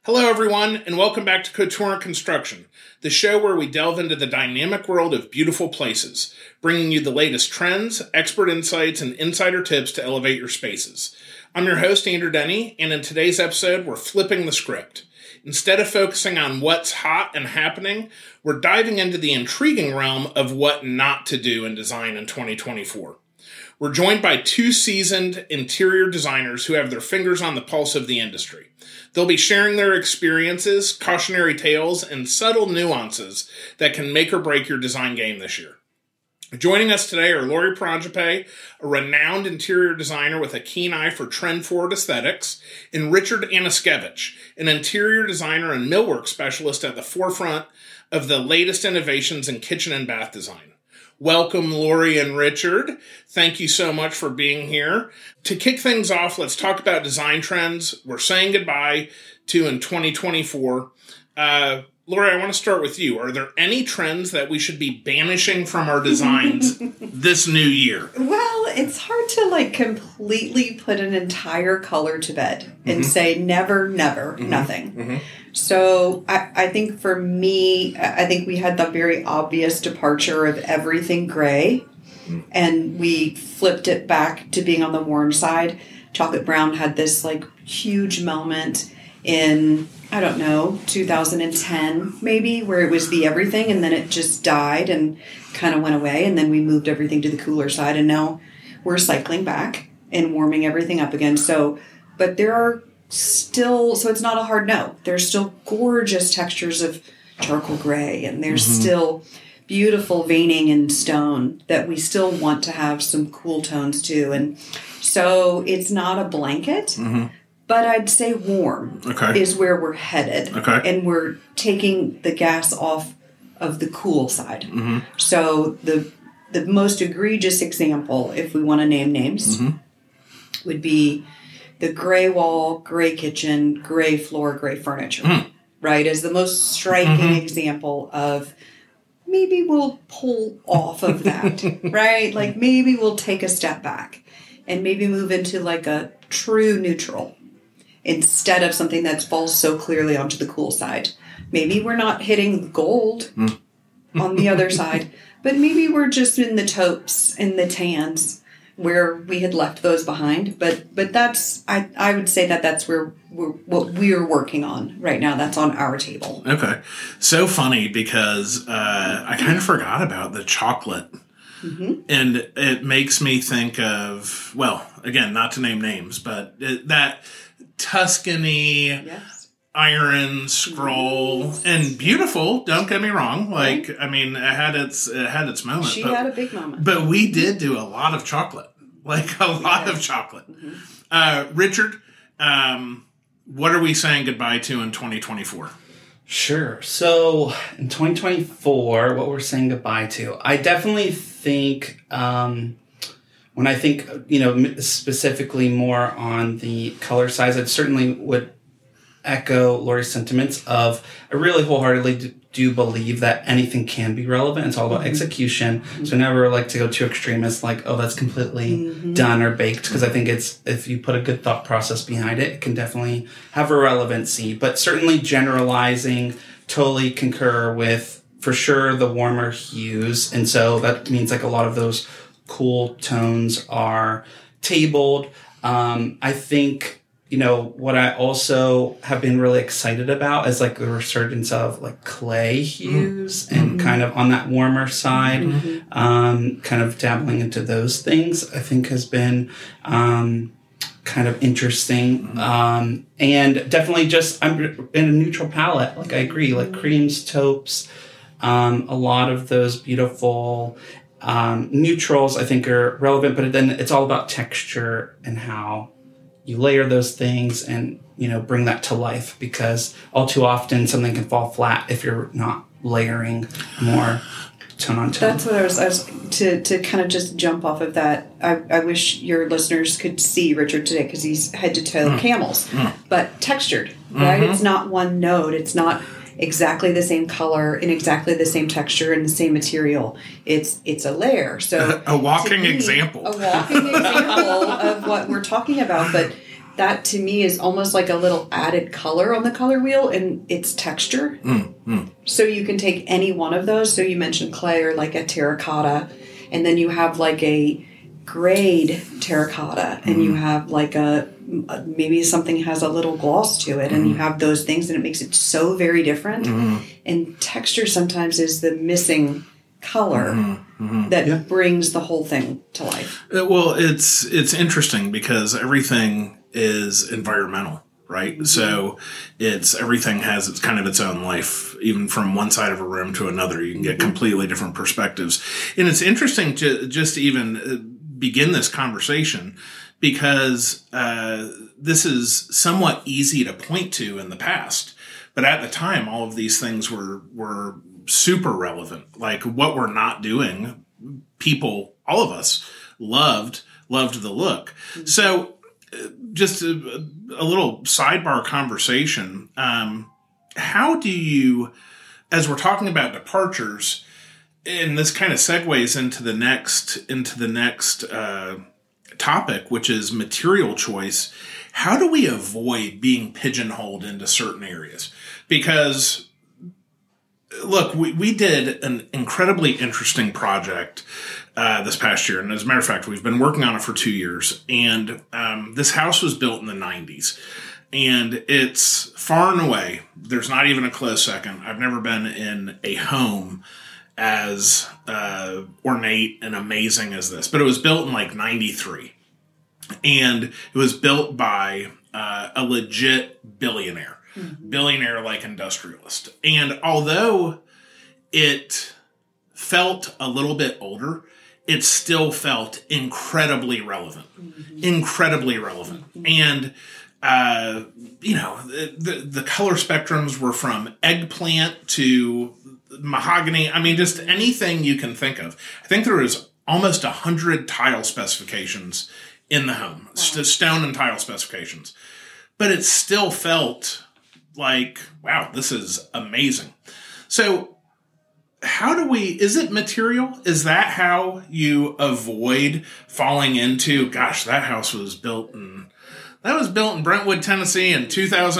Hello, everyone, and welcome back to Couture Construction, the show where we delve into the dynamic world of beautiful places, bringing you the latest trends, expert insights, and insider tips to elevate your spaces. I'm your host, Andrew Denny, and in today's episode, we're flipping the script. Instead of focusing on what's hot and happening, we're diving into the intriguing realm of what not to do in design in 2024. We're joined by two seasoned interior designers who have their fingers on the pulse of the industry. They'll be sharing their experiences, cautionary tales, and subtle nuances that can make or break your design game this year. Joining us today are Lori Pranjape, a renowned interior designer with a keen eye for trend-forward aesthetics, and Richard Aniszkiewicz, an interior designer and millwork specialist at the forefront of the latest innovations in kitchen and bath design. Welcome, Lori and Richard. Thank you so much for being here. To kick things off, let's talk about design trends we're saying goodbye to in 2024. Lori, I want to start with you. Are there any trends that we should be banishing from our designs this new year? Well, it's hard to completely put an entire color to bed and say never, nothing. So I think for me, I think we had the very obvious departure of everything gray, and we flipped it back to being on the warm side. Chocolate brown had this huge moment in, 2010 maybe, where it was the everything, and then it just died and kind of went away, and then we moved everything to the cooler side, and now we're cycling back and warming everything up again. But there are still, so it's not a hard no. There's still gorgeous textures of charcoal gray, and there's still beautiful veining in stone that we still want to have some cool tones to. And so it's not a blanket, but I'd say warm is where we're headed. And we're taking the gas off of the cool side. So the most egregious example, if we want to name names, would be the gray wall, gray kitchen, gray floor, gray furniture, right? As the most striking example of maybe we'll pull off of that, right? Maybe we'll take a step back and maybe move into a true neutral instead of something that falls so clearly onto the cool side. Maybe we're not hitting gold on the other side, but maybe we're just in the taupes and the tans where we had left those behind. But that's, I would say that's where what we're working on right now. That's on our table. Okay. So funny because I kind of forgot about the chocolate. And it makes me think of, well, again, not to name names, but that Tuscany iron scroll, and beautiful, don't get me wrong. It had its moment. She had a big moment. But we did do a lot of chocolate. A lot of chocolate. Richard, what are we saying goodbye to in 2024? Sure. So in 2024, what we're saying goodbye to, I definitely think, when I think, specifically more on the color size, I certainly would echo Lori's sentiments of, I really wholeheartedly do believe that anything can be relevant. It's all about execution. So I never like to go too extreme as that's completely done or baked, because I think if you put a good thought process behind it, it can definitely have a relevancy. But certainly generalizing, totally concur with, for sure, the warmer hues. And so that means a lot of those cool tones are tabled. I think, what I also have been really excited about is the resurgence of clay hues and kind of on that warmer side, kind of dabbling into those things, I think has been kind of interesting. And definitely just, I'm in a neutral palette. I agree, creams, taupes, a lot of those beautiful neutrals I think are relevant, but then it's all about texture and how you layer those things and, bring that to life, because all too often something can fall flat if you're not layering more tone on tone. That's what I was to kind of just jump off of that. I wish your listeners could see Richard today, because he's head to toe camels, but textured, right? It's not one note. It's not exactly the same color in exactly the same texture and the same material. It's a layer. So a walking example. A walking example of what we're talking about. But that to me is almost like a little added color on the color wheel, and it's texture. So you can take any one of those. So you mentioned clay or like a terracotta, and then you have like a grade terracotta, and you have like maybe something has a little gloss to it, and you have those things, and it makes it so very different. And texture sometimes is the missing color that brings the whole thing to life. Well, it's interesting because everything is environmental, right? So everything has its own life, even from one side of a room to another. You can get completely different perspectives. And it's interesting to just even begin this conversation because this is somewhat easy to point to in the past. But at the time, all of these things were super relevant. Like what we're not doing, people, all of us, loved the look. So just a little sidebar conversation. How do you, as we're talking about departures, and this kind of segues into the next topic, which is material choice. How do we avoid being pigeonholed into certain areas? Because look, we did an incredibly interesting project this past year. And as a matter of fact, we've been working on it for 2 years. And this house was built in the 90s. And it's far and away, there's not even a close second, I've never been in a home as ornate and amazing as this. But it was built in like 93. And it was built by a legit billionaire. Billionaire-like industrialist. And although it felt a little bit older, it still felt incredibly relevant. Incredibly relevant. And, the color spectrums were from eggplant to mahogany. I mean, just anything you can think of. I think there was almost 100 tile specifications in the home. Wow. Stone and tile specifications. But it still felt like, wow, this is amazing. So is it material? Is that how you avoid falling into, gosh, that house was built in Brentwood, Tennessee in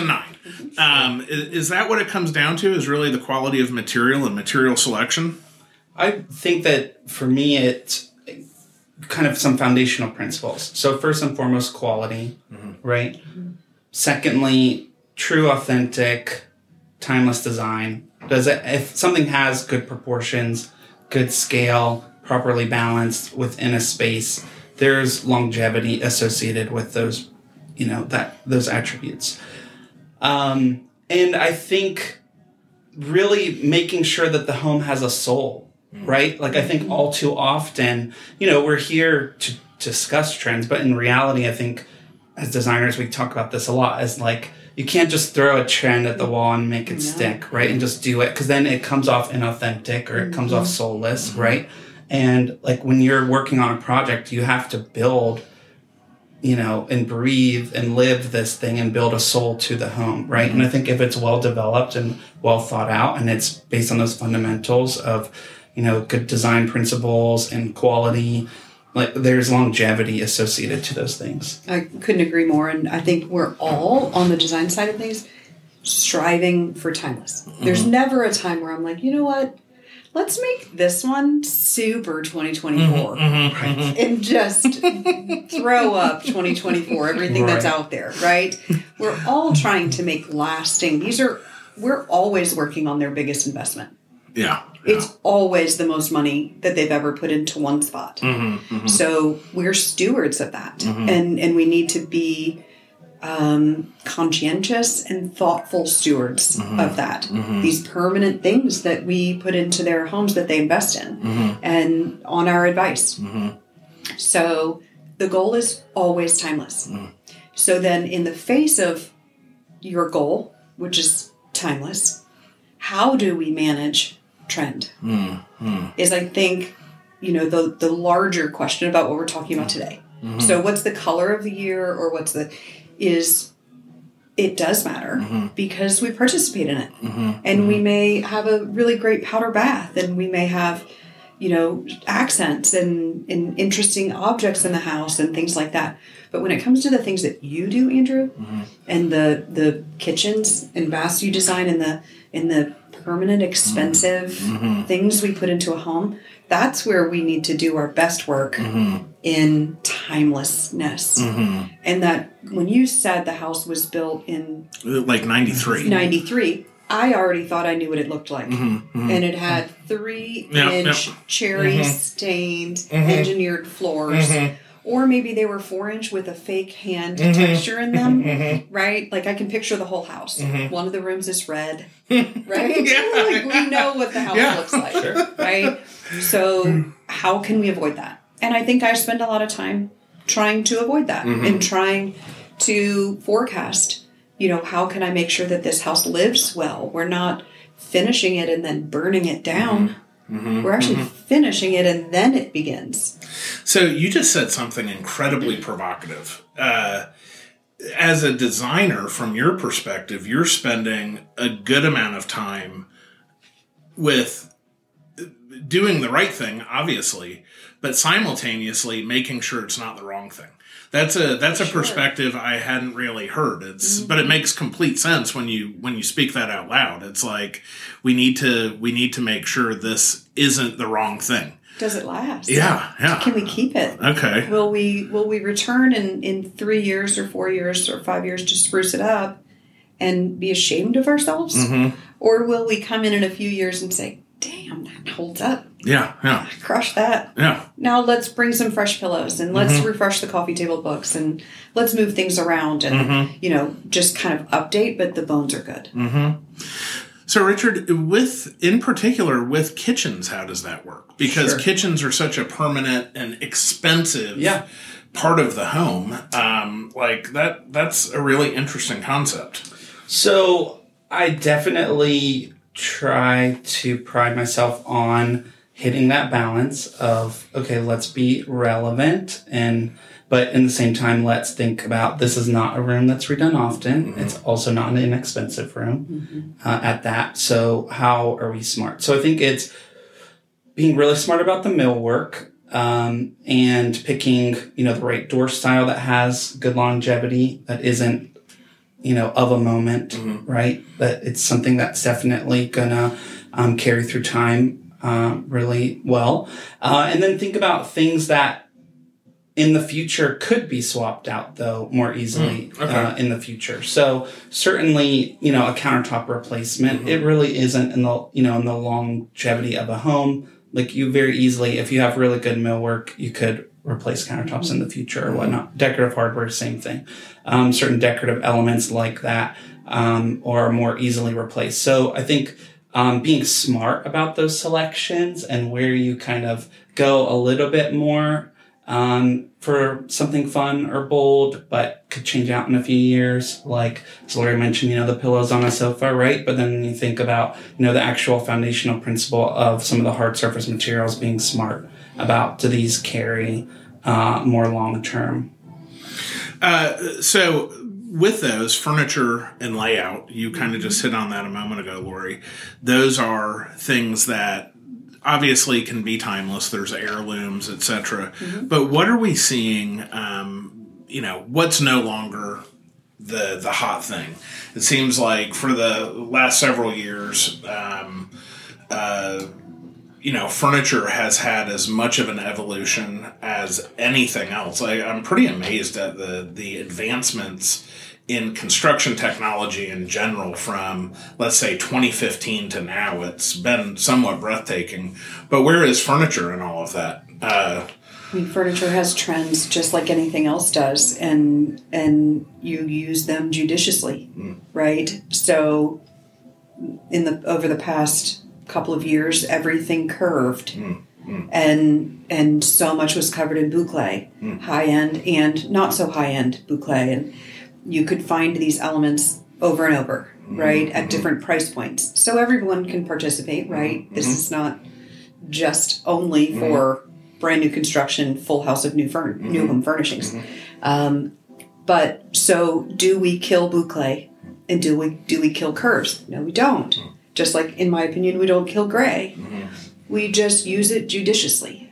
2009. Is that what it comes down to, is really the quality of material and material selection? I think that for me, it's kind of some foundational principles. So first and foremost, quality, right? Secondly, true, authentic, timeless design. If something has good proportions, good scale, properly balanced within a space, there's longevity associated with those, those attributes. And I think really making sure that the home has a soul, right? Like I think all too often, we're here to discuss trends, but in reality, I think as designers, we talk about this a lot as like, you can't just throw a trend at the wall and make it stick, right? And just do it, because then it comes off inauthentic or it comes off soulless, right? And like when you're working on a project, you have to build, and breathe and live this thing and build a soul to the home, right? And I think if it's well developed and well thought out and it's based on those fundamentals of, good design principles and quality, like there's longevity associated to those things. I couldn't agree more. And I think we're all on the design side of things striving for timeless. There's never a time where I'm like, you know what? Let's make this one super 2024 and just throw up 2024, everything that's out there, right? We're all trying to make lasting. We're always working on their biggest investment. Yeah. It's always the most money that they've ever put into one spot. So we're stewards of that. And we need to be conscientious and thoughtful stewards of that. These permanent things that we put into their homes that they invest in and on our advice. So the goal is always timeless. So then in the face of your goal, which is timeless, how do we manage trend? Is I think, the larger question about what we're talking about today. So what's the color of the year or it does matter because we participate in it. And we may have a really great powder bath and we may have, accents and interesting objects in the house and things like that. But when it comes to the things that you do, Andrew, and the kitchens and baths you design and the permanent expensive things we put into a home, that's where we need to do our best work in timelessness. And that when you said the house was built in like 93, I already thought I knew what it looked like. And it had 3-inch cherry stained engineered floors. Or maybe they were 4-inch with a fake hand texture in them, right? Like I can picture the whole house. One of the rooms is red, right? Like we know what the house looks like, right? So how can we avoid that? And I think I spend a lot of time trying to avoid that and trying to forecast, how can I make sure that this house lives well? We're not finishing it and then burning it down. We're actually finishing it and then it begins. So you just said something incredibly provocative. As a designer, from your perspective, you're spending a good amount of time with doing the right thing, obviously, but simultaneously making sure it's not the wrong thing. That's a perspective I hadn't really heard. But it makes complete sense when you speak that out loud. It's like we need to make sure this isn't the wrong thing. Does it last? Yeah. Can we keep it? Okay. Will we return in 3 years or 4 years or 5 years to spruce it up and be ashamed of ourselves? Or will we come in a few years and say, damn, that holds up. Yeah. Crush that. Yeah. Now let's bring some fresh pillows and let's refresh the coffee table books and let's move things around and, just kind of update, but the bones are good. So, Richard, in particular with kitchens, how does that work? Because kitchens are such a permanent and expensive part of the home. That's a really interesting concept. So, I definitely try to pride myself on hitting that balance of, okay, let's be relevant but in the same time, let's think about this is not a room that's redone often. It's also not an inexpensive room at that. So how are we smart? So I think it's being really smart about the millwork and picking, the right door style that has good longevity, that isn't, of a moment, right? But it's something that's definitely gonna carry through time really well. And then think about things that in the future could be swapped out though more easily in the future. So certainly, a countertop replacement, it really isn't in the, in the longevity of a home. Like you very easily, if you have really good millwork, you could replace countertops in the future or whatnot. Decorative hardware, same thing. Certain decorative elements like that are more easily replaced. So I think being smart about those selections and where you kind of go a little bit more for something fun or bold, but could change out in a few years. Like, as Lori mentioned, the pillows on a sofa, right? But then you think about, the actual foundational principle of some of the hard surface materials, being smart about, do these carry more long term? So with those, furniture and layout, you kind of just hit on that a moment ago, Lori. Those are things that obviously can be timeless. There's heirlooms, etc. But what are we seeing? What's no longer the hot thing? It seems like for the last several years, furniture has had as much of an evolution as anything else. I'm pretty amazed at the advancements in construction technology in general from, let's say, 2015 to now. It's been somewhat breathtaking. But where is furniture in all of that? Furniture has trends just like anything else does, and you use them judiciously, right? So over the past couple of years, everything curved. And so much was covered in boucle, high-end and not so high-end boucle. And you could find these elements over and over, right, at different price points. So everyone can participate, right? This is not just only for brand new construction, full house of new home furnishings. But so do we kill boucle and do we kill curves? No, we don't. Just like, in my opinion, we don't kill gray. We just use it judiciously.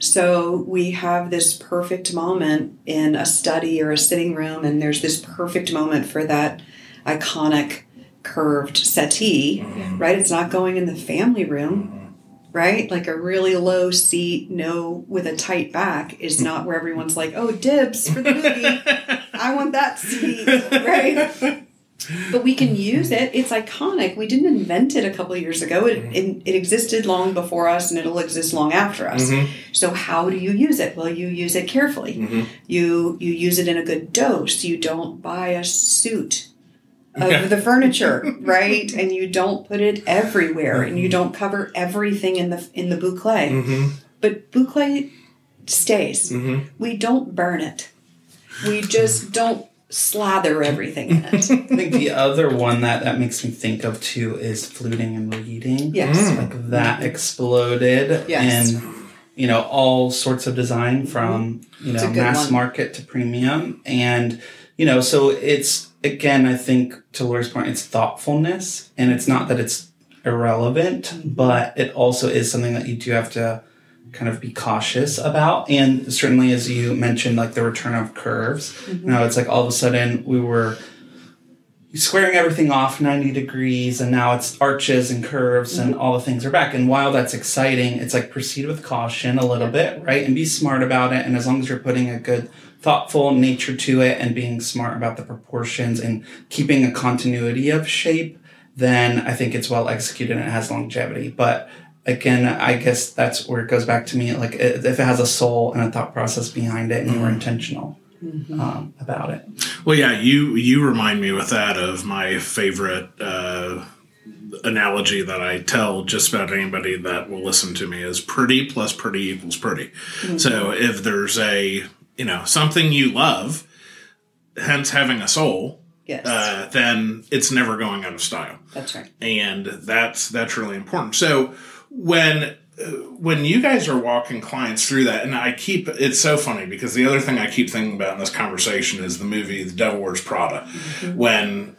So we have this perfect moment in a study or a sitting room, and there's this perfect moment for that iconic curved settee, right? It's not going in the family room, right? Like a really low seat, with a tight back is not where everyone's like, oh, dibs for the movie. I want that seat, right? But we can use it. It's iconic. We didn't invent it a couple of years ago. It existed long before us, and it'll exist long after us. So how do you use it? Well, you use it carefully. You use it in a good dose. You don't buy a suit of the furniture, right? And you don't put it everywhere, and you don't cover everything in the boucle. But boucle stays. We don't burn it. We just don't slather everything in it. I think the other one that makes me think of too is fluting and reading. Yes. Like that exploded in, all sorts of design from, mass market to premium. And, so it's, again, I think to Laura's point, it's thoughtfulness, and it's not that it's irrelevant, but it also is something that you do have to kind of be cautious about. And certainly, as you mentioned, like the return of curves, it's like all of a sudden we were squaring everything off 90 degrees, and now it's arches and curves and all the things are back. And while that's exciting, it's like proceed with caution a little bit, right? And be smart about it. And as long as you're putting a good thoughtful nature to it and being smart about the proportions and keeping a continuity of shape, then I think it's well executed and it has longevity. But again, I guess that's where it goes back to me. Like if it has a soul and a thought process behind it, and you were intentional about it. Well, yeah, you remind me with that of my favorite analogy that I tell just about anybody that will listen to me is pretty plus pretty equals pretty. So if there's something you love, hence having a soul, then it's never going out of style. That's right. And that's really important. So when you guys are walking clients through that, and it's so funny because the other thing I keep thinking about in this conversation is the movie The Devil Wears Prada. When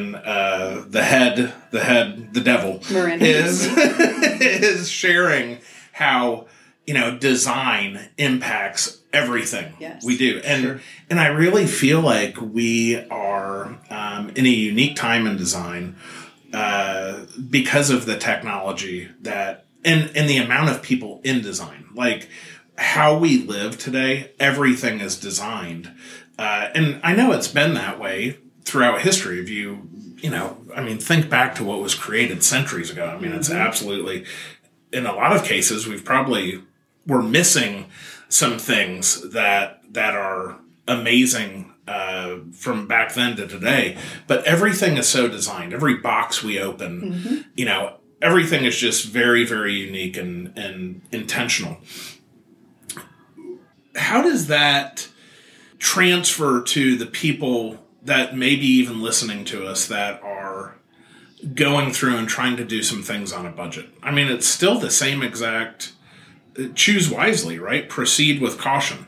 the devil Miranda is sharing how design impacts everything we do. And I really feel like we are in a unique time in design because of the technology and the amount of people in design. Like how we live today, everything is designed. And I know it's been that way throughout history. If you think back to what was created centuries ago. I mean, it's absolutely, in a lot of cases, we're missing some things that are amazing from back then to today. But everything is so designed. Every box we open, everything is just very, very unique and intentional. How does that transfer to the people that may be even listening to us that are going through and trying to do some things on a budget? I mean, it's still the same exact choose wisely, right? Proceed with caution.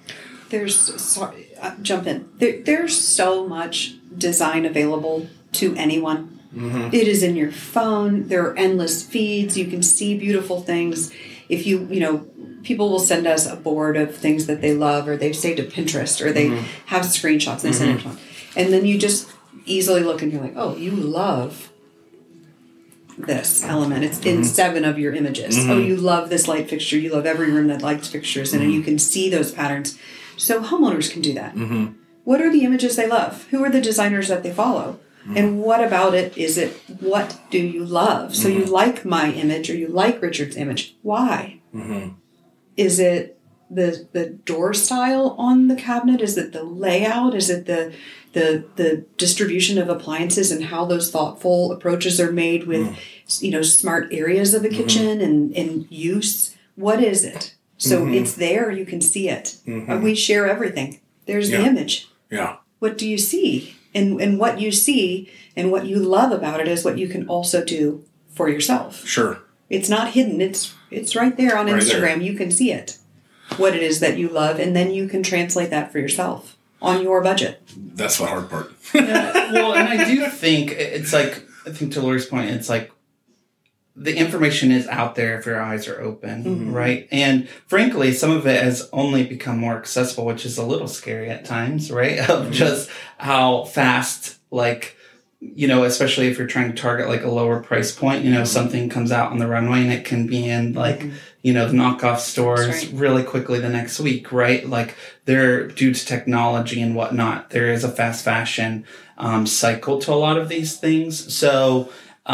Jump in. There's so much design available to anyone. It is in your phone. There are endless feeds. You can see beautiful things. If people will send us a board of things that they love, or they've saved to Pinterest, or they have screenshots and they send it to them. And then you just easily look and you're like, oh, you love this element. It's in 7 of your images. Oh, you love this light fixture. You love every room that lights fixtures in, and you can see those patterns. So homeowners can do that. What are the images they love? Who are the designers that they follow? And what about it is it, what do you love? So you like my image, or you like Richard's image. Why? Is it the door style on the cabinet? Is it the layout? Is it the distribution of appliances and how those thoughtful approaches are made with, smart areas of a kitchen and use? What is it? So it's there, you can see it. We share everything. There's the image. Yeah. What do you see? And what you see and what you love about it is what you can also do for yourself. Sure. It's not hidden. It's right there on Instagram. There. You can see it, what it is that you love, and then you can translate that for yourself on your budget. That's the hard part. Well, and I do think it's like, I think to Laura's point, it's like the information is out there if your eyes are open, right? And frankly, some of it has only become more accessible, which is a little scary at times, right? Of just how fast, like, you know, especially if you're trying to target like a lower price point, you know, something comes out on the runway and it can be in like, you know, the knockoff stores really quickly the next week, right? Like they're due to technology and whatnot. There is a fast fashion cycle to a lot of these things. So,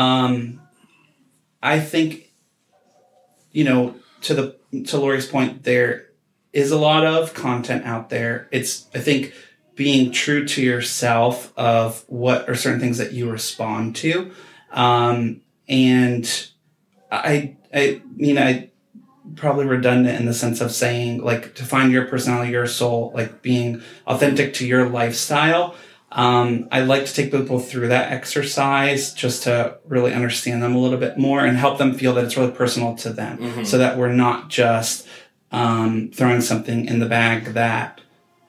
I think, you know, to Lori's point, there is a lot of content out there. It's, I think, being true to yourself of what are certain things that you respond to. And I mean, I probably redundant in the sense of saying, like, to find your personality, your soul, like being authentic to your lifestyle. I like to take people through that exercise just to really understand them a little bit more and help them feel that it's really personal to them, so that we're not just throwing something in the bag that,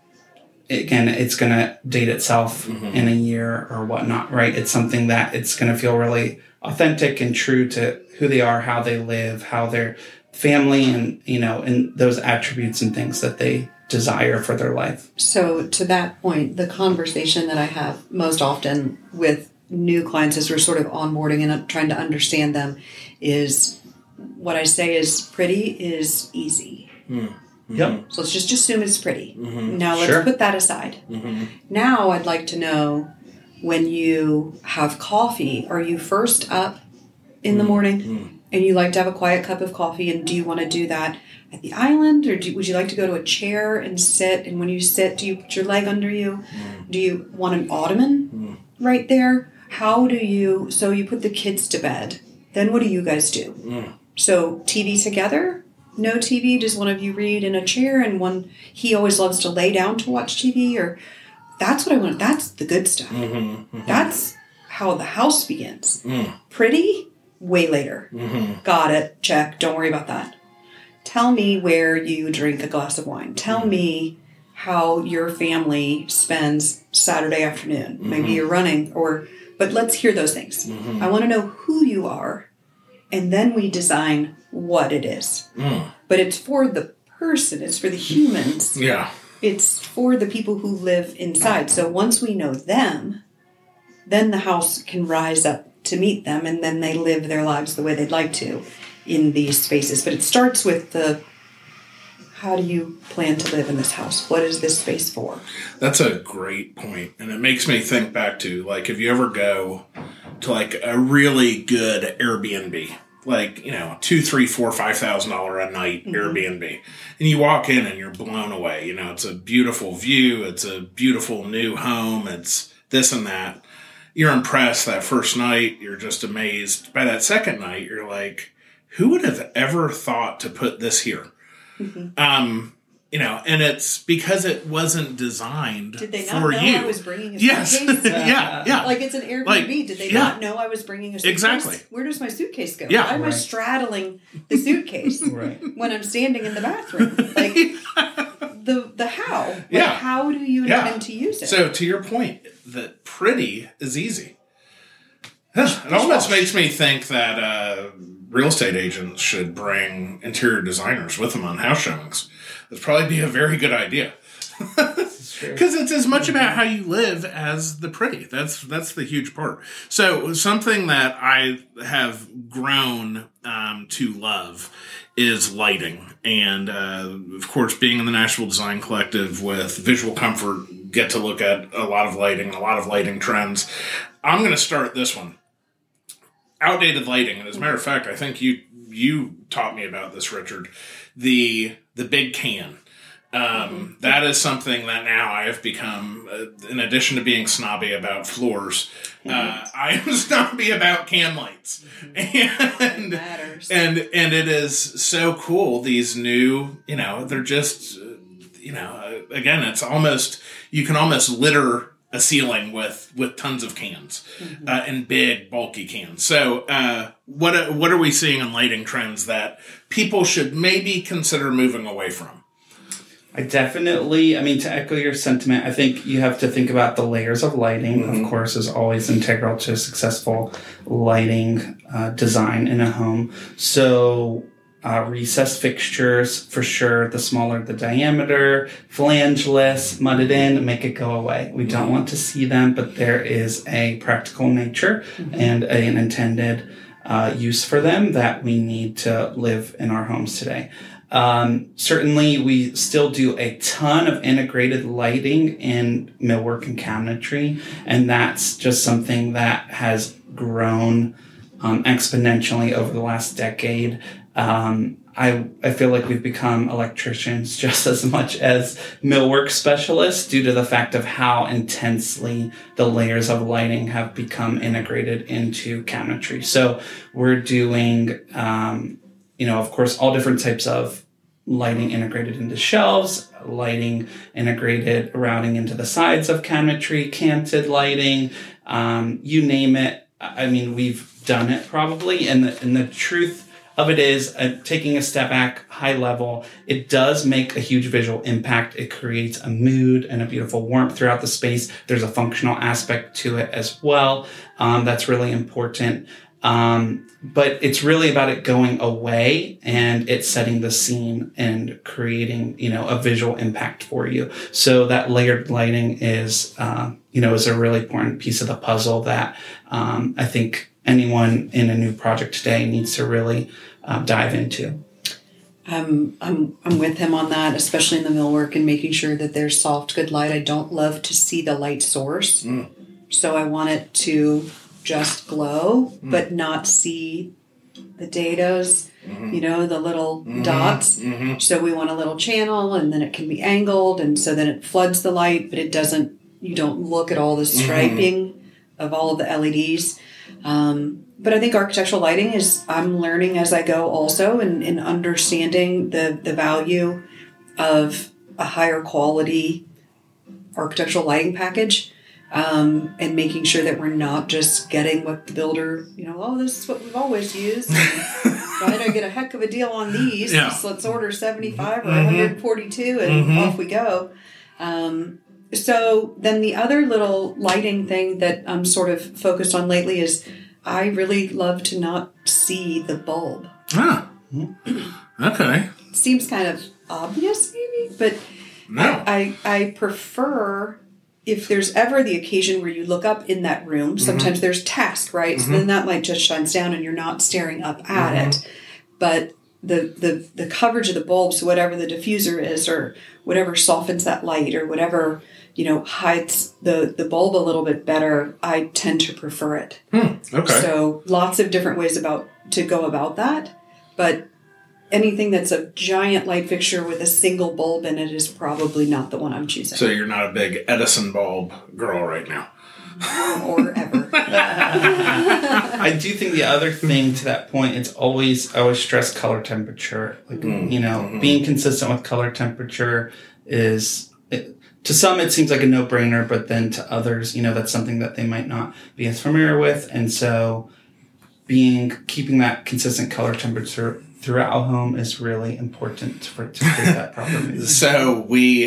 again, it's going to date itself in a year or whatnot, right? It's something that it's going to feel really authentic and true to who they are, how they live, how their family and, you know, and those attributes and things that they desire for their life. So to that point, the conversation that I have most often with new clients as we're sort of onboarding and trying to understand them is what I say is pretty is easy. Yep. So let's just assume it's pretty. Now let's put that aside. Now I'd like to know, when you have coffee, are you first up in the morning and you like to have a quiet cup of coffee, and do you want to do that at the island, or would you like to go to a chair and sit? And when you sit, do you put your leg under you? Do you want an ottoman right there? How do you, so you put the kids to bed. Then what do you guys do? So TV together? No TV? Does one of you read in a chair and one, he always loves to lay down to watch TV? Or that's what I want. That's the good stuff. That's how the house begins. Pretty? Way later. Got it. Check. Don't worry about that. Tell me where you drink a glass of wine. Tell me how your family spends Saturday afternoon. Maybe you're running, but let's hear those things. I want to know who you are, and then we design what it is. But it's for the person. It's for the humans. Yeah. It's for the people who live inside. So once we know them, then the house can rise up to meet them, and then they live their lives the way they'd like to in these spaces. But it starts with how do you plan to live in this house? What is this space for? That's a great point. And it makes me think back to, like, if you ever go to like a really good Airbnb, like, you know, $2,000, $3,000, $4,000, $5,000 a night Airbnb, and you walk in and you're blown away. You know, it's a beautiful view. It's a beautiful new home. It's this and that. You're impressed that first night. You're just amazed. By that second night, you're like, who would have ever thought to put this here? You know, and it's because it wasn't designed for you. Did they not know I was bringing a suitcase? Yes. yeah. Like, it's an Airbnb. Like, Did they not know I was bringing a suitcase? Exactly. Where does my suitcase go? Yeah. Why am I straddling the suitcase when I'm standing in the bathroom? Like, the how. Like, how do you intend to use it? So, to your point, that pretty is easy. It almost makes me think that real estate agents should bring interior designers with them on house showings. That'd probably be a very good idea. Because it's as much about how you live as the pretty. That's the huge part. So something that I have grown to love is lighting. And, of course, being in the Nashville Design Collective with Visual Comfort, get to look at a lot of lighting trends. I'm going to start this one. Outdated lighting. And as a matter of fact, I think you taught me about this, Richard. The big can. That is something that now I have become, in addition to being snobby about floors, I am snobby about can lights. And, it matters. And it is so cool. These new, you know, they're just, you know, again, it's almost, you can almost litter a ceiling with tons of cans, and big, bulky cans. So, what are we seeing in lighting trends that people should maybe consider moving away from? I mean, to echo your sentiment, I think you have to think about the layers of lighting, of course, is always integral to successful lighting design in a home. So recessed fixtures, for sure, the smaller the diameter, flangeless, mudded in, make it go away. We don't want to see them, but there is a practical nature and an intended use for them that we need to live in our homes today. Certainly, we still do a ton of integrated lighting in millwork and cabinetry, and that's just something that has grown exponentially over the last decade. I feel like we've become electricians just as much as millwork specialists due to the fact of how intensely the layers of lighting have become integrated into cabinetry. So we're doing, of course, all different types of lighting integrated into shelves, lighting integrated routing into the sides of cabinetry, canted lighting, you name it. I mean, we've done it probably. And the truth of it is, taking a step back, high level, it does make a huge visual impact. It creates a mood and a beautiful warmth throughout the space. There's a functional aspect to it as well. That's really important. But it's really about it going away and it's setting the scene and creating, a visual impact for you. So that layered lighting is a really important piece of the puzzle that, I think anyone in a new project today needs to really dive into. I'm with him on that, especially in the millwork and making sure that there's soft, good light. I don't love to see the light source. So I want it to just glow, but not see the datas, the little dots. So we want a little channel, and then it can be angled, and so then it floods the light, but you don't look at all the striping of all of the LEDs. But I think architectural lighting I'm learning as I go also, and understanding the value of a higher quality architectural lighting package. And making sure that we're not just getting what the builder, this is what we've always used. Right? I get a heck of a deal on these. Yeah. So let's order 75 or 142 and off we go. So then the other little lighting thing that I'm sort of focused on lately is I really love to not see the bulb. Okay. Seems kind of obvious maybe, but no. I prefer... If there's ever the occasion where you look up in that room, sometimes there's task, right? So then that light just shines down and you're not staring up at it. But the coverage of the bulbs, whatever the diffuser is or whatever softens that light or whatever, hides the bulb a little bit better, I tend to prefer it. Okay. So lots of different ways to go about that. But anything that's a giant light fixture with a single bulb in it is probably not the one I'm choosing. So you're not a big Edison bulb girl right now. Or ever. I do think the other thing to that point, I always stress color temperature. Being consistent with color temperature is, to some it seems like a no-brainer, but then to others, that's something that they might not be as familiar with. And so keeping that consistent color temperature throughout a home is really important to create that proper mood. So we,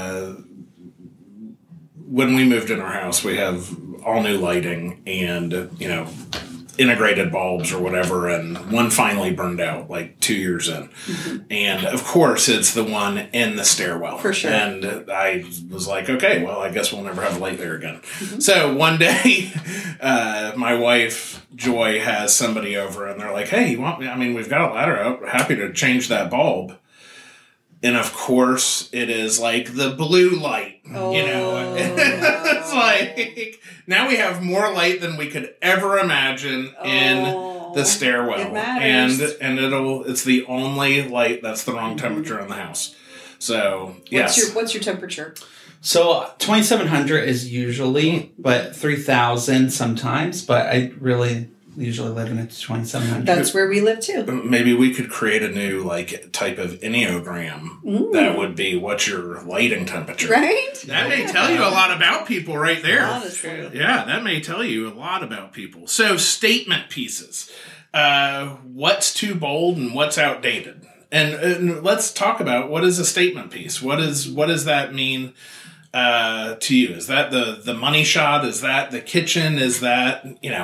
when we moved in our house, we have all new lighting and, integrated bulbs or whatever, and one finally burned out like 2 years in. And of course it's the one in the stairwell. For sure. And I was like, okay, well, I guess we'll never have a light there again. So one day, my wife, Joy, has somebody over and they're like, hey, we've got a ladder out. We're happy to change that bulb. And of course, it is like the blue light, It's like, now we have more light than we could ever imagine in the stairwell. It matters. And it's the only light that's the wrong temperature in the house. So, yes. What's your temperature? So 2,700 is usually, but 3,000 sometimes, but I really usually live in a 2,700. That's where we live too. Maybe we could create a new type of Enneagram that would be, what's your lighting temperature? Right? That may tell you a lot about people right there. Honestly. Yeah, that may tell you a lot about people. So statement pieces. What's too bold and what's outdated? And let's talk about, what is a statement piece? What does that mean to you? Is that the money shot? Is that the kitchen? Is that,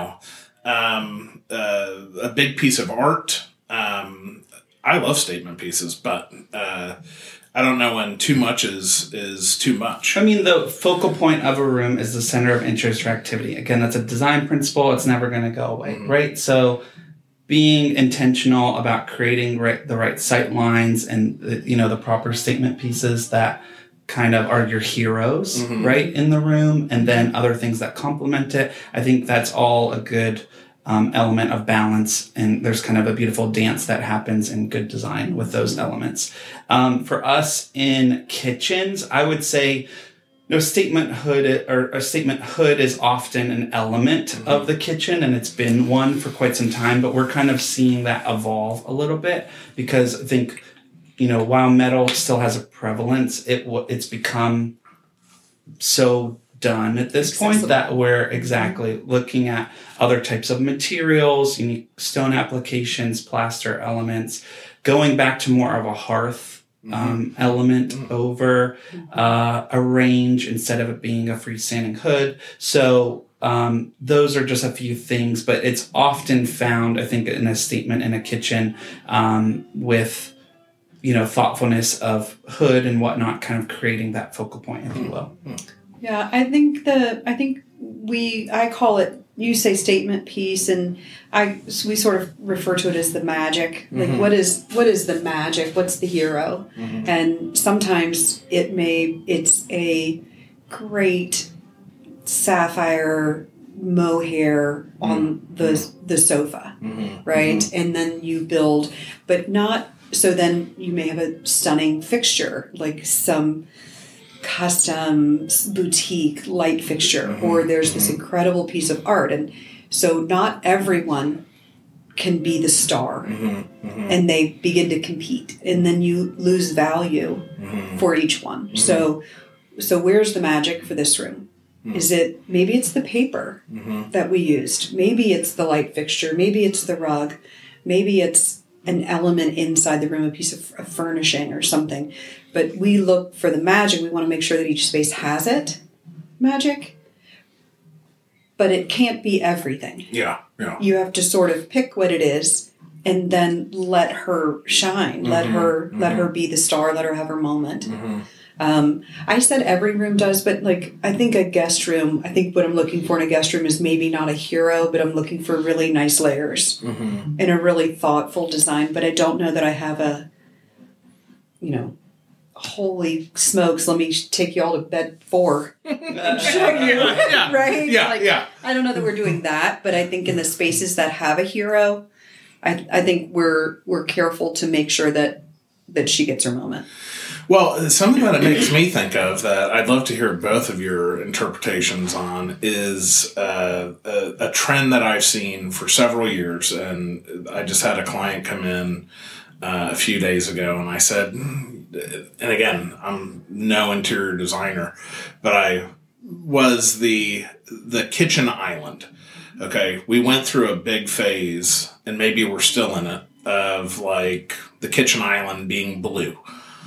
a big piece of art? I love statement pieces, but I don't know when too much is too much. I mean, the focal point of a room is the center of interest or activity. Again, that's a design principle. It's never going to go away, right? So being intentional about creating the right sight lines and, the proper statement pieces that kind of are your heroes, right, in the room, and then other things that complement it. I think that's all a good element of balance, and there's kind of a beautiful dance that happens in good design with those elements. For us in kitchens, I would say statement hood is often an element of the kitchen, and it's been one for quite some time, but we're kind of seeing that evolve a little bit, because I think, while metal still has a prevalence, it's become so done at this point that we're looking at other types of materials, unique stone applications, plaster elements, going back to more of a hearth element over a range instead of it being a freestanding hood. So those are just a few things, but it's often found, I think, in a statement in a kitchen with thoughtfulness of hood and whatnot, kind of creating that focal point, if you will. Yeah, I think I call it, you say statement piece, and we sort of refer to it as the magic. Like, what is the magic? What's the hero? And sometimes it's a great sapphire mohair on the sofa, right? And then you build, but not, so then you may have a stunning fixture, like some custom boutique light fixture, or there's this incredible piece of art. And so not everyone can be the star, and they begin to compete, and then you lose value for each one. So where's the magic for this room? Is it, maybe it's the paper that we used, maybe it's the light fixture, maybe it's the rug, maybe it's an element inside the room, a piece of furnishing or something. But we look for the magic. We want to make sure that each space has magic. But it can't be everything. Yeah. You have to sort of pick what it is and then let her shine. Let her be the star. Let her have her moment. I said every room does, but I think a guest room, I think what I'm looking for in a guest room is maybe not a hero, but I'm looking for really nice layers and a really thoughtful design. But I don't know that I have a, holy smokes, let me take you all to bed 4 and show you, right? Yeah. I don't know that we're doing that, but I think in the spaces that have a hero, I think we're careful to make sure that she gets her moment. Well, something that it makes me think of that I'd love to hear both of your interpretations on is a trend that I've seen for several years. And I just had a client come in a few days ago, and I said, and again, I'm no interior designer, but I was the kitchen island. Okay, we went through a big phase, and maybe we're still in it, of the kitchen island being blue.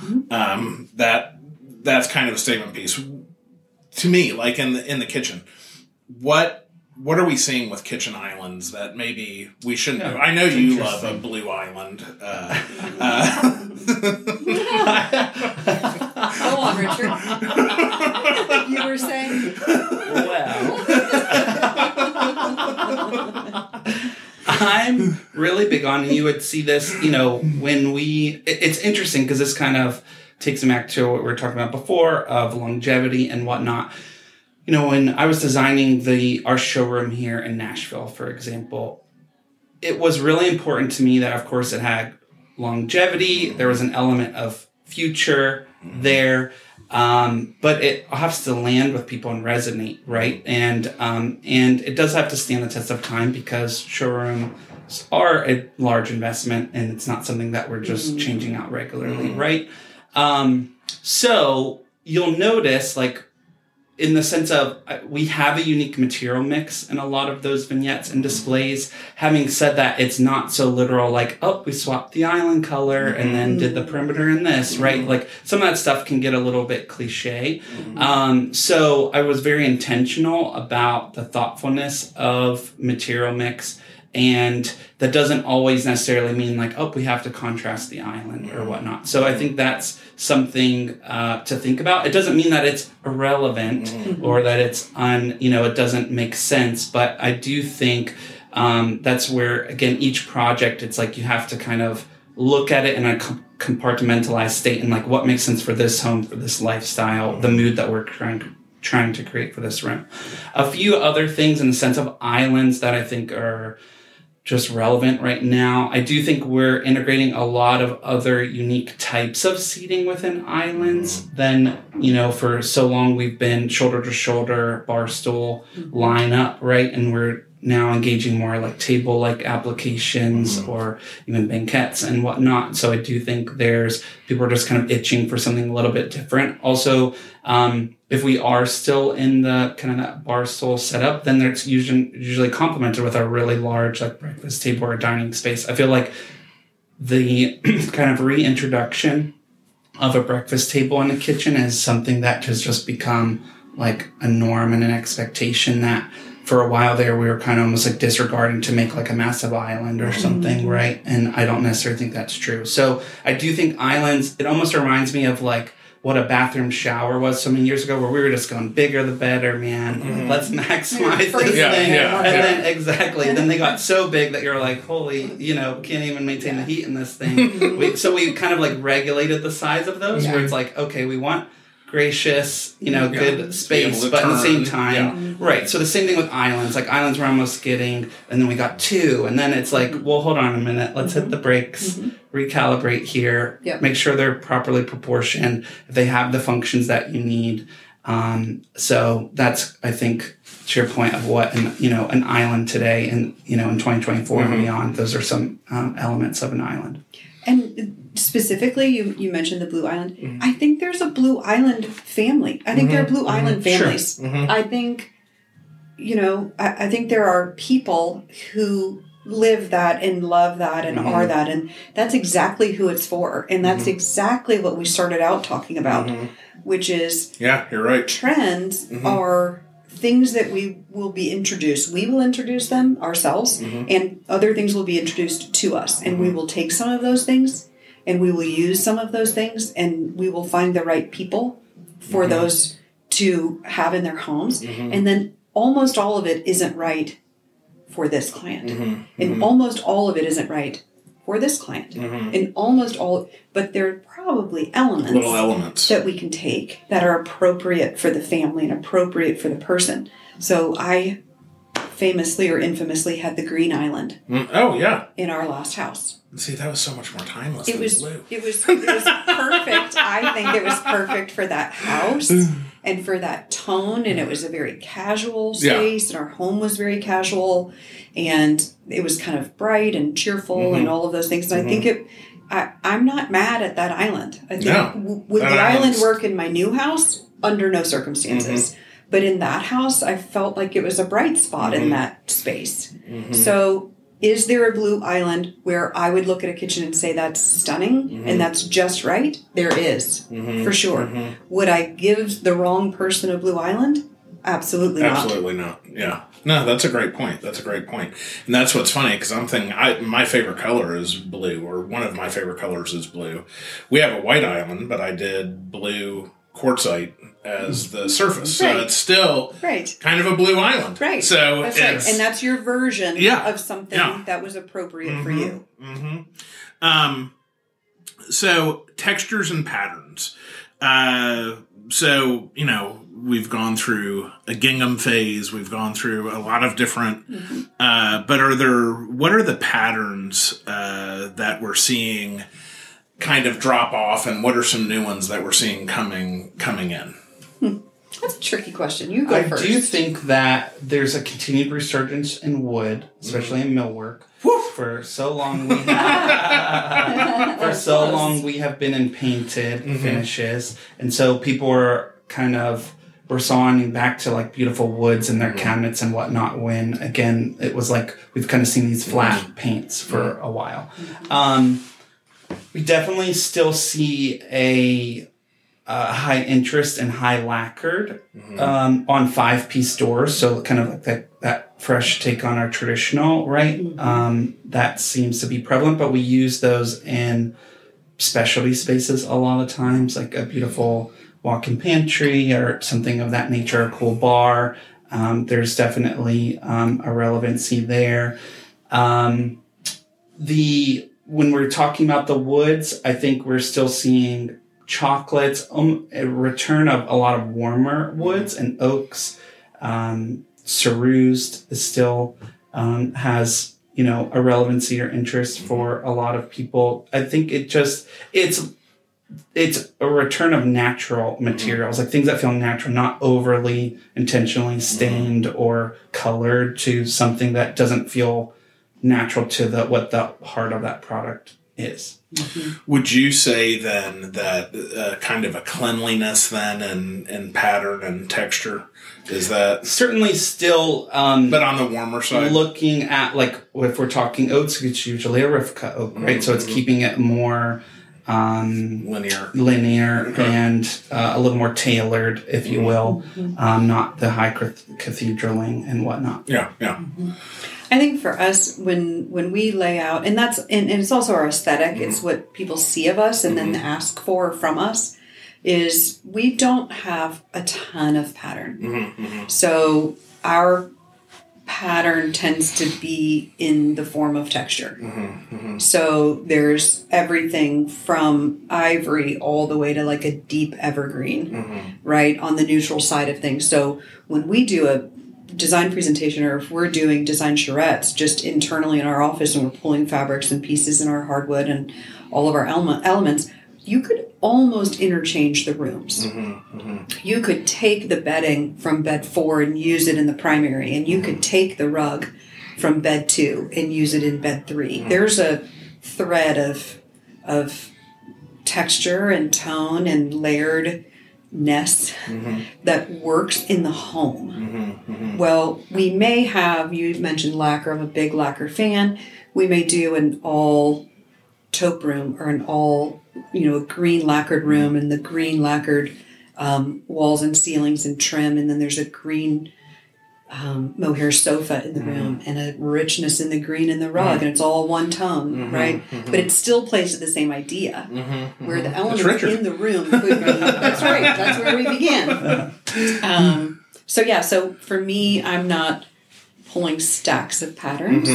That's kind of a statement piece to me, in the kitchen. What are we seeing with kitchen islands that maybe we shouldn't have? I know you love a blue island. Go on, Richard. You were saying? Well, I'm really big on, and you would see this, when it's interesting because this kind of takes me back to what we were talking about before of longevity and whatnot. When I was designing our showroom here in Nashville, for example, it was really important to me that, of course, it had longevity. There was an element of future there, but it has to land with people and resonate, right? And it does have to stand the test of time, because showrooms are a large investment, and it's not something that we're just changing out regularly, right? So you'll notice, in the sense of we have a unique material mix in a lot of those vignettes and displays. Having said that, it's not so literal like, oh, we swapped the island color and then did the perimeter in this, right? Like some of that stuff can get a little bit cliche. So I was very intentional about the thoughtfulness of material mix. And that doesn't always necessarily mean like, oh, we have to contrast the island or whatnot. So I think that's something to think about. It doesn't mean that it's irrelevant or that it's it doesn't make sense. But I do think that's where, again, each project, it's like you have to kind of look at it in a compartmentalized state and like what makes sense for this home, for this lifestyle, the mood that we're trying to create for this room. A few other things in the sense of islands that I think are just relevant right now. I do think we're integrating a lot of other unique types of seating within islands than, for so long we've been shoulder to shoulder, bar stool, line up, right? And we're now engaging more like table-like applications or even banquettes and whatnot. So I do think people are just kind of itching for something a little bit different. Also, if we are still in the kind of that bar stool setup, then it's usually complemented with a really large like breakfast table or dining space. I feel like the kind of reintroduction of a breakfast table in the kitchen is something that has just become like a norm and an expectation that for a while there, we were kind of almost like disregarding to make like a massive island or something, right? And I don't necessarily think that's true. So I do think islands, it almost reminds me of like what a bathroom shower was so many years ago where we were just going bigger the better, man. Let's maximize this thing. Then exactly. Then they got so big that you're like, holy, can't even maintain the heat in this thing. So we kind of like regulated the size of those where it's like, okay, we want gracious, good space, but at the same time, right. So the same thing with islands. Like islands we're almost getting, and then we got 2, and then it's like, well, hold on a minute, let's hit the brakes, recalibrate here, make sure they're properly proportioned, if they have the functions that you need. So that's, I think, to your point of what an island today, and in 2024 and beyond, those are some elements of an island. And specifically, you mentioned the Blue Island. I think there's a Blue Island family. I think there are Blue Island families. Sure. I think, I think there are people who live that and love that and are that. And that's exactly who it's for. And that's exactly what we started out talking about, which is... Yeah, you're right. Trends are... things that we will be introduced. We will introduce them ourselves, and other things will be introduced to us. And we will take some of those things, and we will use some of those things, and we will find the right people for those to have in their homes. And then almost all of it isn't right for this client. And almost all of it isn't right for this client. And almost all, but there are probably little elements that we can take that are appropriate for the family and appropriate for the person. So I famously or infamously had the green island. In our last house. See, that was so much more timeless. It was perfect. I think it was perfect for that house and for that tone. And it was a very casual space, and our home was very casual, and it was kind of bright and cheerful and all of those things. And I think I'm not mad at that island. I think would the island work in my new house? Under no circumstances. But in that house, I felt like it was a bright spot in that space. So is there a Blue Island where I would look at a kitchen and say that's stunning and that's just right? There is, for sure. Would I give the wrong person a Blue Island? Absolutely not. Absolutely not. Yeah. No, that's a great point. And that's what's funny, because I'm thinking my favorite color is blue, or one of my favorite colors is blue. We have a white island, but I did blue quartzite as the surface. So it's still kind of a blue island. Right. So that's right. And that's your version of something that was appropriate for you. So textures and patterns. We've gone through a gingham phase. We've gone through a lot of different, but what are the patterns that we're seeing kind of drop off, and what are some new ones that we're seeing coming in? That's a tricky question. You go first. I do think that there's a continued resurgence in wood, especially in millwork. For so long we have been in painted finishes, and so people are kind of responding back to like beautiful woods in their cabinets and whatnot when, again, it was like we've kind of seen these flat paints for a while. We definitely still see a high interest and high lacquered on 5-piece doors. So kind of like that fresh take on our traditional, right? That seems to be prevalent, but we use those in specialty spaces a lot of times, like a beautiful walk-in pantry or something of that nature, a cool bar. There's definitely a relevancy there. When we're talking about the woods, I think we're still seeing chocolates, a return of a lot of warmer woods and oaks. Cerused is still has a relevancy or interest for a lot of people. I think it's a return of natural materials, like things that feel natural, not overly intentionally stained or colored to something that doesn't feel natural to what the heart of that product is. Would you say then that kind of a cleanliness then and pattern and texture, is that certainly still but on the warmer side? Looking at, like, if we're talking oats, it's usually a rift cut oak, right? So it's keeping it more linear okay. and a little more tailored, if you will, not the high cathedraling and whatnot. Yeah. I think for us, when we lay out, and it's also our aesthetic, it's what people see of us and then ask for from us, is we don't have a ton of pattern. So our pattern tends to be in the form of texture. So there's everything from ivory all the way to like a deep evergreen, right, on the neutral side of things. So when we do a design presentation, or if we're doing design charrettes just internally in our office and we're pulling fabrics and pieces in our hardwood and all of our elements, you could almost interchange the rooms. You could take the bedding from bed 4 and use it in the primary, and you could take the rug from bed 2 and use it in bed 3. There's a thread of texture and tone and layeredness that works in the home. Well, we may have, you mentioned lacquer, I'm a big lacquer fan. We may do an all taupe room or an all, a green lacquered room, and the green lacquered walls and ceilings and trim, and then there's a green mohair sofa in the room and a richness in the green in the rug, and it's all one tone, right? But it still plays to the same idea, where the elements in the room could be, that's right, that's where we began. So for me, I'm not pulling stacks of patterns,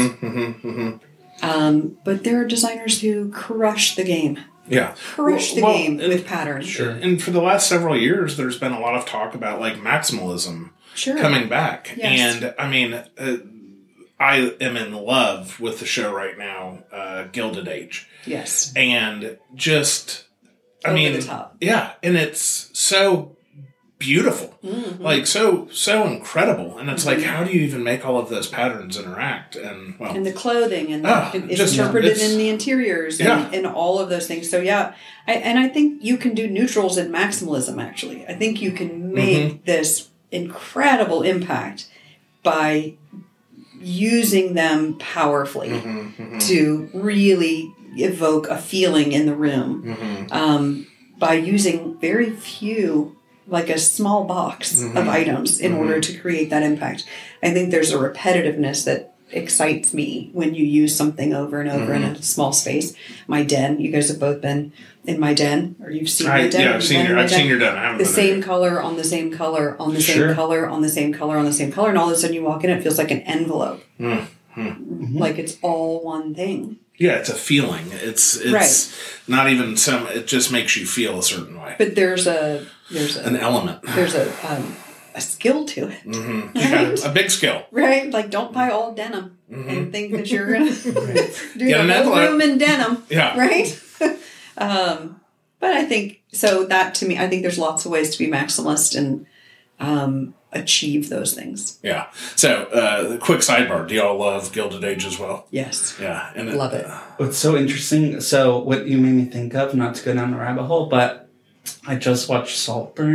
but there are designers who crush the game. Yeah. Crush the game with patterns. Sure. And for the last several years, there's been a lot of talk about like maximalism coming back. Yes. And I mean, I am in love with the show right now, Gilded Age. Yes. And just, Over the top. Yeah. And it's so beautiful, like so incredible. And it's like, how do you even make all of those patterns interact? And and the clothing and it's interpreted in the interiors and all of those things. So I think you can do neutrals and maximalism. Actually, I think you can make this incredible impact by using them powerfully to really evoke a feeling in the room, by using very few, like a small box of items in order to create that impact. I think there's a repetitiveness that excites me when you use something over and over in a small space. My den, you guys have both been in my den, or you've seen my den. Yeah, I've seen your den. I haven't the been same there. color on the same color on the same color on the same color on the same color, and all of a sudden you walk in, it feels like an envelope. Like it's all one thing. Yeah, it's a feeling. It's not even some. It just makes you feel a certain way. But there's an element. There's a skill to it. Right? Yeah, a big skill. Right? Like, don't buy all denim and think that you're going to do Get the an whole envelope. room in denim. Yeah. Right? But I think, so that to me, I think there's lots of ways to be maximalist and achieve those things. Yeah. So, quick sidebar. Do y'all love Gilded Age as well? Yes. Yeah. And Love it. What's so interesting, so what you made me think of, not to go down the rabbit hole, but I just watched Saltburn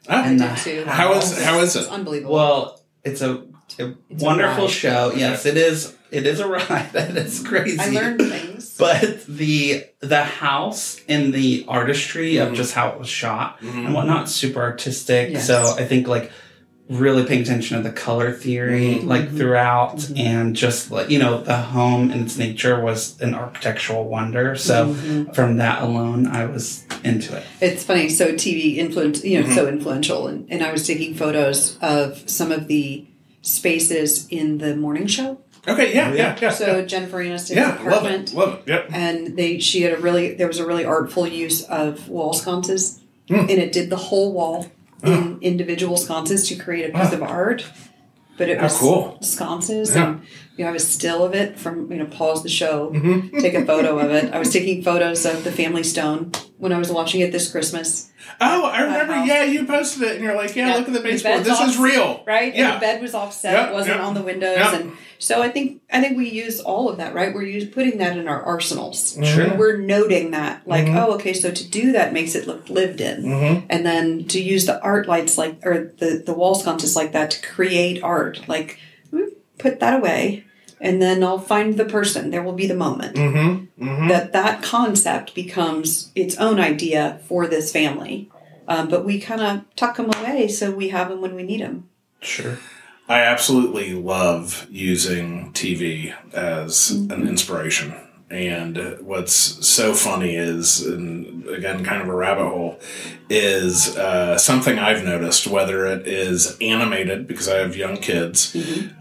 Oh, I did too. How is It's it? unbelievable. Well, it's a wonderful ride. show. Yes, it is. It is a ride. That is crazy. I learned things. But the house and the artistry of just how it was shot and whatnot, super artistic. Yes. So I think like really paying attention to the color theory throughout, and just like the home and its nature was an architectural wonder. So from that alone, I was into it. It's funny. So TV influence, so influential, and I was taking photos of some of the spaces in the morning show. Okay, yeah. So Jennifer Aniston's apartment, love it. Yep. and there was a really artful use of wall sconces, and it did the whole wall in individual sconces to create a piece of art. But it was cool. sconces, Yeah. and I have a still of it from pause the show, take a photo of it. I was taking photos of the family stone when I was watching it this Christmas. Oh, I remember. house. Yeah, you posted it, and you're like, "Yeah, look at the baseboard. bed's This is real, right?" Yeah, And the bed was offset; Yeah, it wasn't yeah, on the windows, yeah. and so I think we use all of that, right? We're putting that in our arsenals. Sure. We're noting that, like, oh, okay, so to do that makes it look lived in, and then to use the art lights or the wall sconces like that to create art, like put that away. And then I'll find the person. There will be the moment that concept becomes its own idea for this family. But we kind of tuck them away so we have them when we need them. Sure. I absolutely love using TV as an inspiration. And what's so funny is, and again, kind of a rabbit hole, is something I've noticed, whether it is animated, because I have young kids,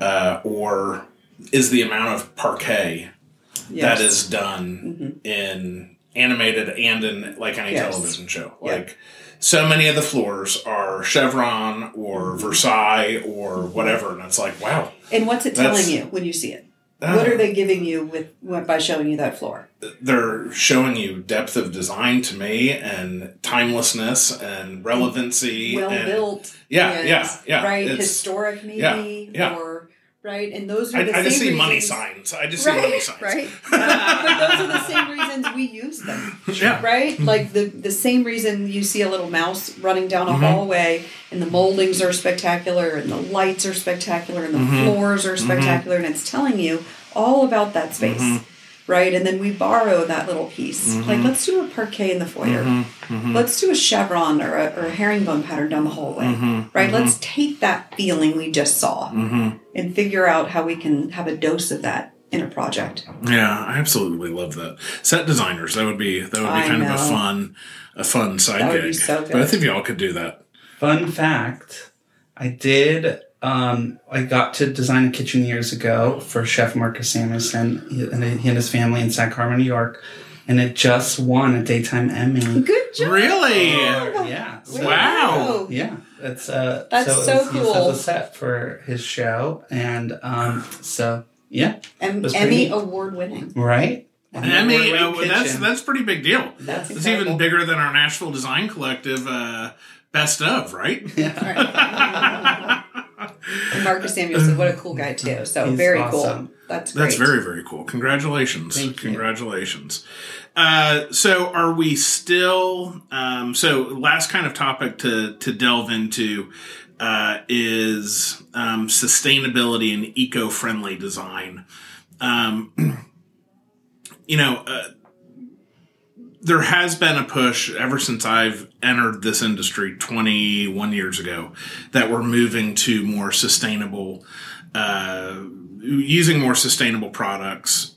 or is the amount of parquet that is done in animated and in like any television show. Yeah. Like, so many of the floors are Chevron or Versailles or whatever, and it's like, wow. And what's it telling you when you see it? What are they giving you by showing you that floor? They're showing you depth of design to me, and timelessness and relevancy. Well built. Yeah. Right, It's- historic maybe. yeah. Or right, and those are the I same just see reasons, money signs. I just see money signs. Right. But those are the same reasons we use them. Yeah. Right? Like the same reason you see a little mouse running down a hallway, and the moldings are spectacular, and the lights are spectacular, and the floors are spectacular, and it's telling you all about that space. Right? And then we borrow that little piece. Like, let's do a parquet in the foyer. Let's do a chevron or a herringbone pattern down the hallway. Right? Let's take that feeling we just saw and figure out how we can have a dose of that in a project. Yeah, I absolutely love that. Set designers, that would be kind of a fun side That would gig. be so good. But I think y'all could do that. Fun fact, I did, I got to design a kitchen years ago for Chef Marcus Samuelson. He and his family in Sag Harbor, New York. And it just won a daytime Emmy. Good job. Really? Yeah. Way Wow. to go. Yeah. That's so He cool. set the set for his show. And so, yeah. was Emmy pretty- award winning. Right? Emmy, Award-winning kitchen. that's a pretty big deal. That's It's even incredible. bigger than our Nashville Design Collective best of, right? And Marcus Samuelson, what a cool guy too. So He's very awesome. cool. That's great. That's very, very cool. Congratulations. Thank you. Congratulations. So are we still, so last kind of topic to delve into is sustainability and eco-friendly design. There has been a push ever since I've entered this industry 21 years ago that we're moving to more sustainable, using more sustainable products.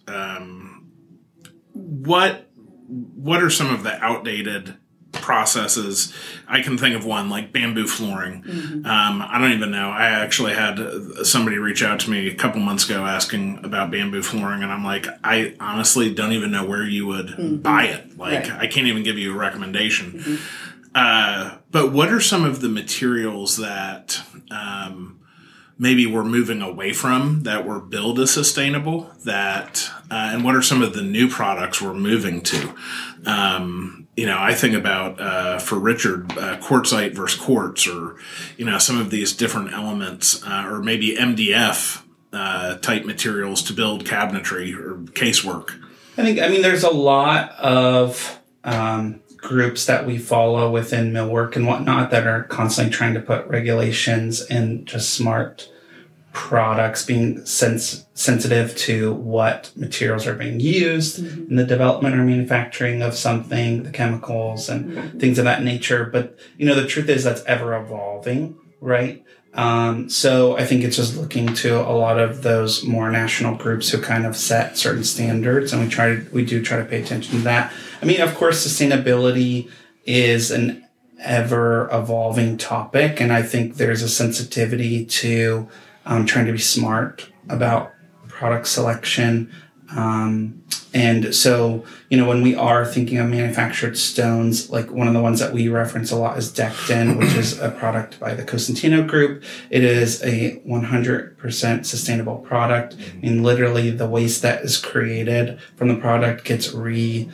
What are some of the outdated processes? I can think of one like bamboo flooring. I don't even know. I actually had somebody reach out to me a couple months ago asking about bamboo flooring, and I'm like, I honestly don't even know where you would buy it. Like, Right. I can't even give you a recommendation. But what are some of the materials that maybe we're moving away from that were billed as sustainable? And what are some of the new products we're moving to? I think about, for Richard, quartzite versus quartz, or, some of these different elements, or maybe MDF type materials to build cabinetry or casework. I mean, there's a lot of groups that we follow within Millwork and whatnot that are constantly trying to put regulations and just smart products, being sensitive to what materials are being used in the development or manufacturing of something, the chemicals and things of that nature. But, the truth is that's ever evolving, right? So I think it's just looking to a lot of those more national groups who kind of set certain standards, and we do try to pay attention to that. I mean, of course, sustainability is an ever evolving topic, and I think there's a sensitivity to trying to be smart about product selection. And so, when we are thinking of manufactured stones, like one of the ones that we reference a lot is Decton, which is a product by the Cosentino Group. It is a 100% sustainable product. I mean, literally the waste that is created from the product gets used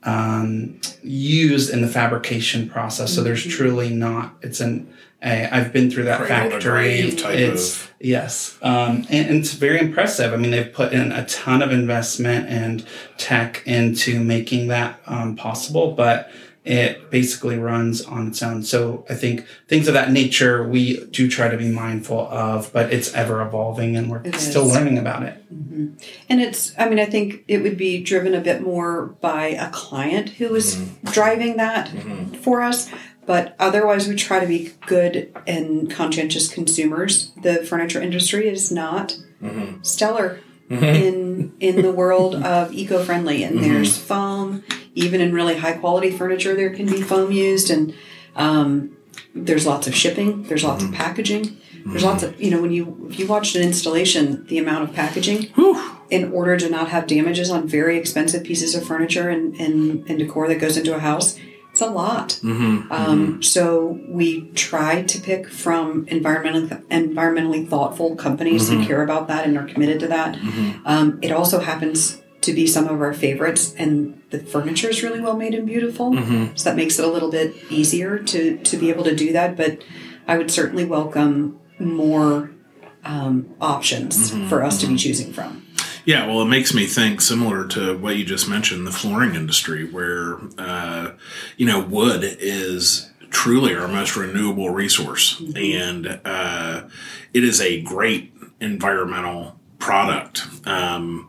in the fabrication process. So there's truly not, I've been through that factory. Yes. And it's very impressive. I mean, they've put in a ton of investment and tech into making that possible, but it basically runs on its own. So I think things of that nature, we do try to be mindful of, but it's ever evolving and we're still learning about it. Mm-hmm. And I think it would be driven a bit more by a client who is driving that for us. But otherwise, we try to be good and conscientious consumers. The furniture industry is not stellar in the world of eco-friendly. And there's foam. Even in really high-quality furniture, there can be foam used. And there's lots of shipping. There's lots of packaging. There's lots of, if you watched an installation, the amount of packaging in order to not have damages on very expensive pieces of furniture and decor that goes into a house, it's a lot. So we try to pick from environmentally thoughtful companies who care about that and are committed to that. It also happens to be some of our favorites, and the furniture is really well made and beautiful. So that makes it a little bit easier to be able to do that. But I would certainly welcome more options for us to be choosing from. Yeah, well, it makes me think similar to what you just mentioned, the flooring industry, where, wood is truly our most renewable resource. And it is a great environmental product. And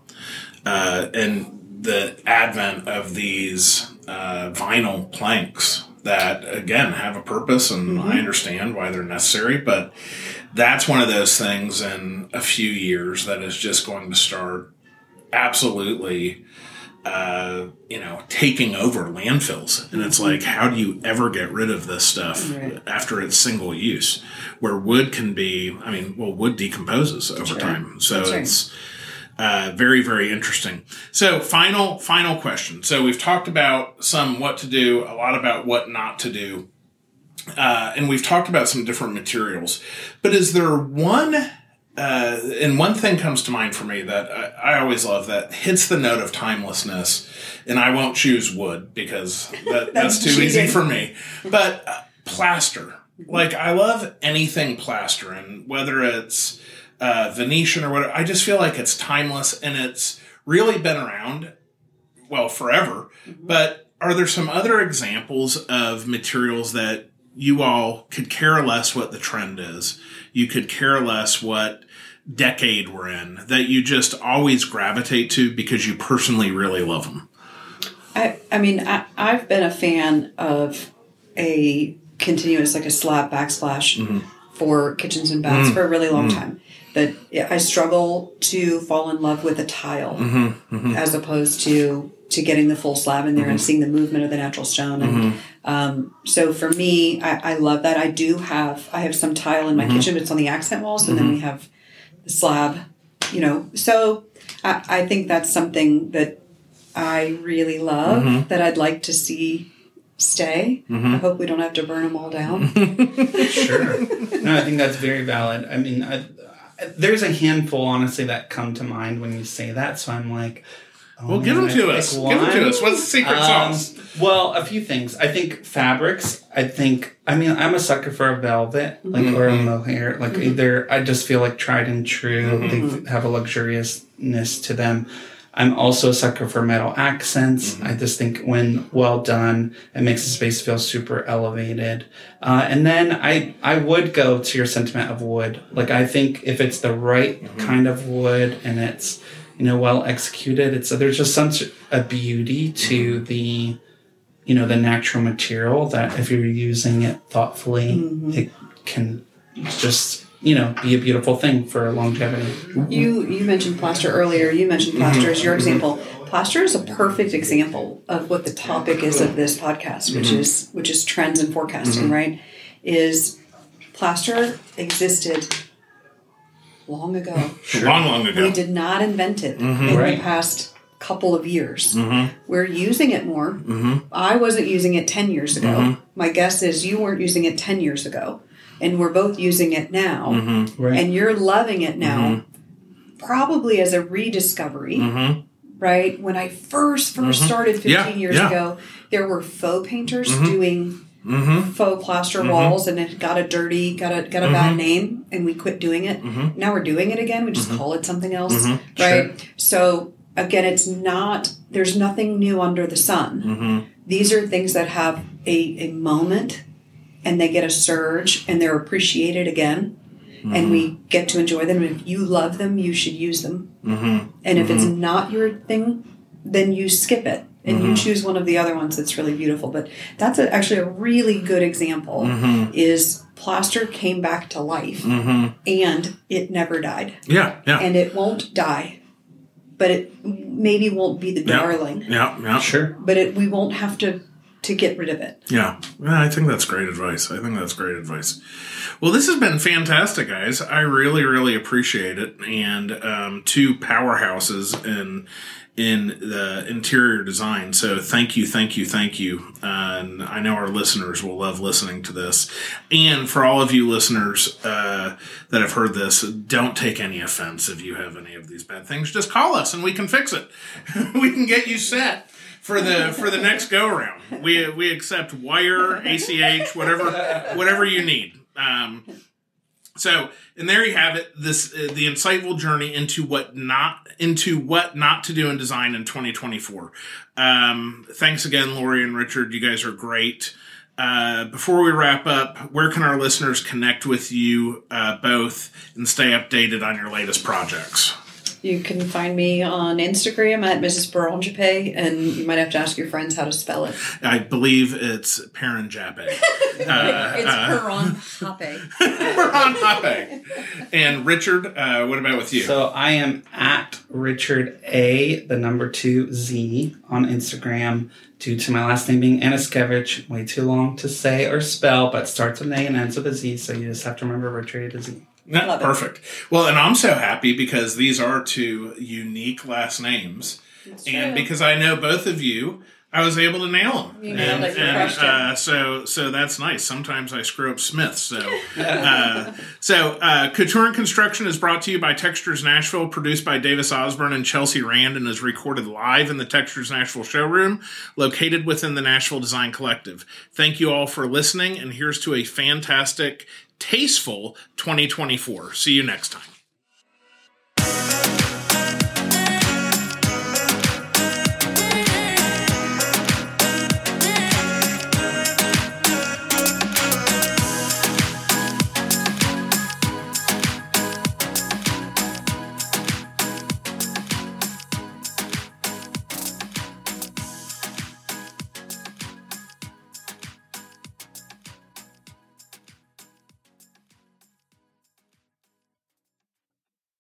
the advent of these vinyl planks that, again, have a purpose, and I understand why they're necessary, but that's one of those things in a few years that is just going to start absolutely, taking over landfills. And it's like, how do you ever get rid of this stuff after it's single use? Where wood can be, wood decomposes over time. So it's very, very interesting. So final question. So we've talked about some what to do, a lot about what not to do. And we've talked about some different materials, but is there one thing comes to mind for me that I always love that hits the note of timelessness, and I won't choose wood because that's too easy for me, but plaster. Like, I love anything plaster, and whether it's Venetian or whatever, I just feel like it's timeless, and it's really been around, forever. But are there some other examples of materials that you all could care less what the trend is? You could care less what decade we're in, that you just always gravitate to because you personally really love them? I've been a fan of a continuous, like a slab backsplash for kitchens and baths for a really long time. But I struggle to fall in love with a tile as opposed to getting the full slab in there and seeing the movement of the natural stone. And so for me, I love that. I have some tile in my kitchen, but it's on the accent walls, and then we have the slab, So I think that's something that I really love, that I'd like to see stay. I hope we don't have to burn them all down. Sure. No, I think that's very valid. I mean, there's a handful, honestly, that come to mind when you say that. So I'm like, give them to us. Give them to us. What's the secret sauce? Well, a few things. I think fabrics. I'm a sucker for a velvet, or a mohair. Either, I just feel like tried and true. They have a luxuriousness to them. I'm also a sucker for metal accents. I just think when well done, it makes the space feel super elevated. And then I would go to your sentiment of wood. Like, I think if it's the right kind of wood and it's, well executed, there's just such a beauty to the, the natural material that if you're using it thoughtfully, it can just, be a beautiful thing for longevity. You mentioned plaster earlier. You mentioned plaster as your example. Plaster is a perfect example of what the topic is of this podcast, which is trends and forecasting, right? Is plaster existed long ago. Sure. Long ago. We did not invent it in the past couple of years. We're using it more. I wasn't using it 10 years ago. My guess is you weren't using it 10 years ago. And we're both using it now. Right. And you're loving it now. Probably as a rediscovery. Right? When I first started 15 years ago, there were faux painters doing faux plaster walls, and it got a bad name, and we quit doing it. Now we're doing it again. We just call it something else. Right? Sure. So again, there's nothing new under the sun. These are things that have a moment, and they get a surge, and they're appreciated again, and we get to enjoy them. And if you love them, you should use them. And if it's not your thing, then you skip it, and you choose one of the other ones that's really beautiful. But that's actually a really good example, is plaster came back to life, and it never died. Yeah. And it won't die. But it maybe won't be the darling. Yeah, sure. But we won't have to get rid of it. Yeah, I think that's great advice. Well, this has been fantastic, guys. I really, really appreciate it. And two powerhouses in the interior design. So thank you. And I know our listeners will love listening to this. And for all of you listeners that have heard this, don't take any offense if you have any of these bad things. Just call us and we can fix it. We can get you set for the next go around. We accept wire, ACH, whatever you need. So, and there you have it. This the insightful journey into what not to do in design in 2024. Thanks again, Lori and Richard. You guys are great. Before we wrap up, where can our listeners connect with you both and stay updated on your latest projects? You can find me on Instagram at Mrs. Peronjape, and you might have to ask your friends how to spell it. I believe it's Peronjape. It's Peronjape. Peronjape. And Richard, what about with you? So I am at Richard A, the number 2 Z on Instagram, due to my last name being Aniskevich. Way too long to say or spell, but starts with an A and ends with a Z, so you just have to remember Richard A to Z. Yeah, perfect. Well, and I'm so happy because these are two unique last names. And because I know both of you, I was able to nail them. You nailed it. You crushed it. So that's nice. Sometimes I screw up Smith. So, Couture and Construction is brought to you by Textures Nashville, produced by Davis Osborne and Chelsea Rand, and is recorded live in the Textures Nashville showroom, located within the Nashville Design Collective. Thank you all for listening, and here's to a fantastic, tasteful 2024. See you next time.